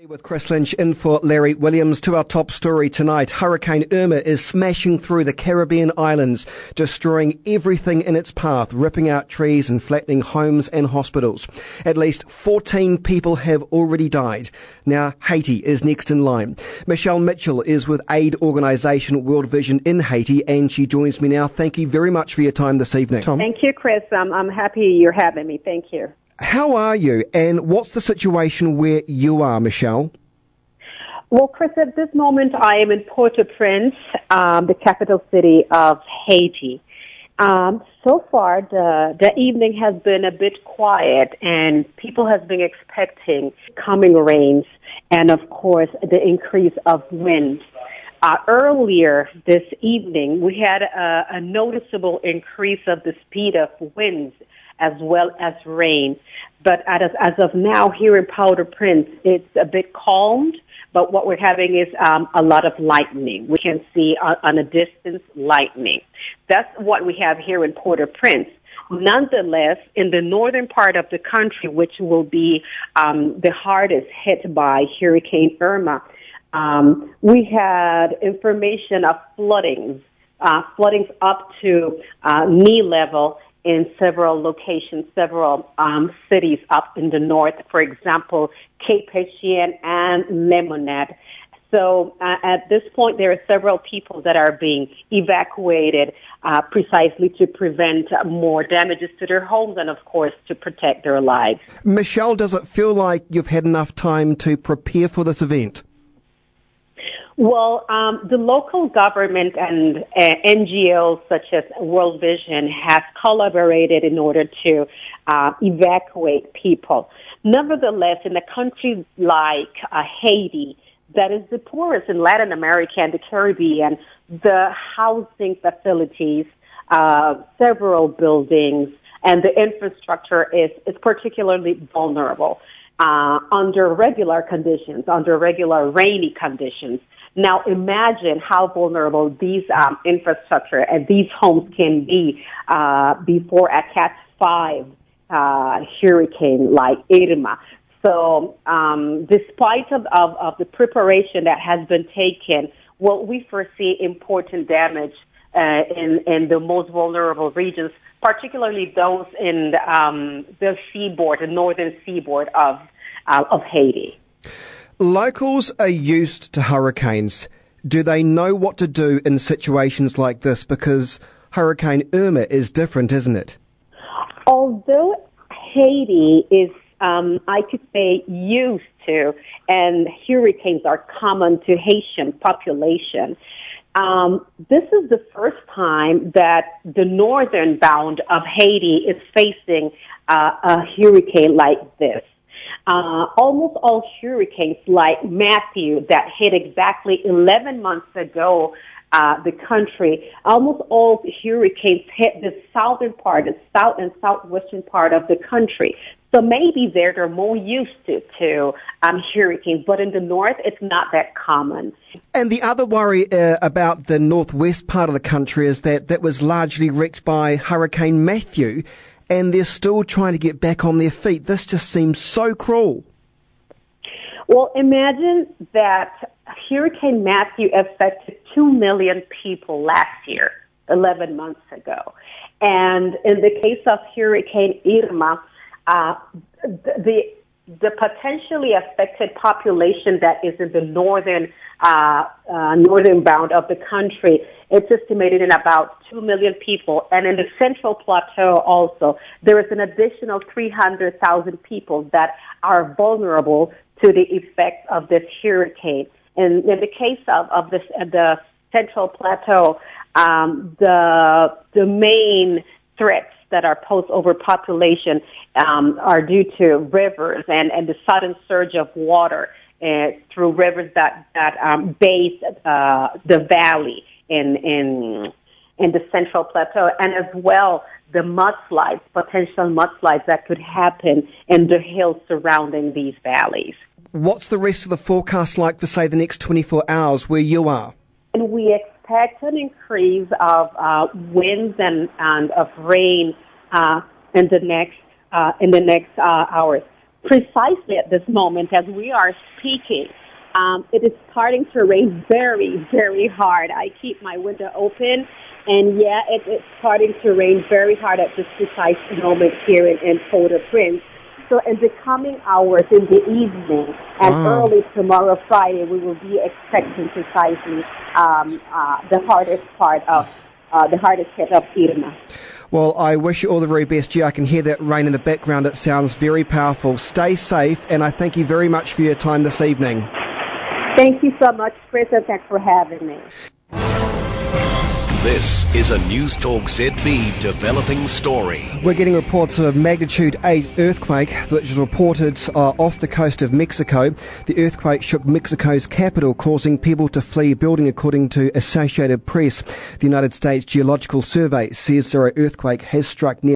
With Chris Lynch in for Larry Williams. To our top story tonight, Hurricane Irma is smashing through the Caribbean islands, destroying everything in its path, ripping out trees and flattening homes and hospitals. At least 14 people have already died. Now Haiti is next in line. Michelle Mitchell is with aid organisation World Vision in Haiti, and she joins me now. Thank you very much for your time this evening. Tom. Thank you, Chris. I'm happy you're having me. Thank you. How are you, and what's the situation where you are, Michelle? Well, Chris, at this moment, I am in Port-au-Prince, the capital city of Haiti. So far, the evening has been a bit quiet, and people have been expecting coming rains and, of course, the increase of wind. Earlier this evening, we had a noticeable increase of the speed of winds as well as rain. But as of now, here in Port-au-Prince, it's a bit calmed, but what we're having is a lot of lightning. We can see on a distance lightning. That's what we have here in Port-au-Prince. Nonetheless, in the northern part of the country, which will be the hardest hit by Hurricane Irma, we had information of floodings up to knee level in several locations, several cities up in the north, for example, Cape Haitian and Lemonade. So at this point, there are several people that are being evacuated precisely to prevent more damages to their homes and, of course, to protect their lives. Michelle, does it feel like you've had enough time to prepare for this event? Well, the local government and NGOs such as World Vision have collaborated in order to evacuate people. Nevertheless, in a country like Haiti, that is the poorest in Latin America and the Caribbean, the housing facilities, several buildings, and the infrastructure is particularly vulnerable under regular conditions, under regular rainy conditions. Now imagine how vulnerable these infrastructure and these homes can be before a Cat 5 hurricane like Irma. So despite of the preparation that has been taken, well, we foresee important damage in the most vulnerable regions, particularly those in the seaboard, the northern seaboard of Haiti. Locals are used to hurricanes. Do they know what to do in situations like this? Because Hurricane Irma is different, isn't it? Although Haiti is, I could say, used to, and hurricanes are common to Haitian population, this is the first time that the northern bound of Haiti is facing a hurricane like this. Almost all hurricanes like Matthew that hit exactly 11 months ago the country, almost all hurricanes hit the southern part, the south and southwestern part of the country. So maybe they're more used to hurricanes, but in the north, it's not that common. And the other worry about the northwest part of the country is that was largely wrecked by Hurricane Matthew, and they're still trying to get back on their feet. This just seems so cruel. Well, imagine that Hurricane Matthew affected 2 million people last year, 11 months ago. And in the case of Hurricane Irma, the potentially affected population that is in the northern bound of the country, it's estimated in about 2 million people. And in the Central Plateau also, there is an additional 300,000 people that are vulnerable to the effects of this hurricane. And in the case of the Central Plateau, the main threats that are posed over population are due to rivers and the sudden surge of water through rivers that bathe the valley in the Central Plateau, and as well the mudslides, potential mudslides that could happen in the hills surrounding these valleys. What's the rest of the forecast like for, say, the next 24 hours where you are? And we expect an increase of winds and of rain in the next hours. precisely at this moment as we are speaking, it is starting to rain very, very hard. I keep my window open, and it's starting to rain very hard at this precise moment here in Port-au-Prince. So in the coming hours in the evening and early tomorrow, Friday, we will be expecting precisely the hardest hit of Irma. Well, I wish you all the very best. Gee, I can hear that rain in the background. It sounds very powerful. Stay safe, and I thank you very much for your time this evening. Thank you so much, Chris, and thanks for having me. This is a News Talk ZB developing story. We're getting reports of a magnitude 8 earthquake which was reported off the coast of Mexico. The earthquake shook Mexico's capital, causing people to flee a building, according to Associated Press. The United States Geological Survey says the earthquake has struck near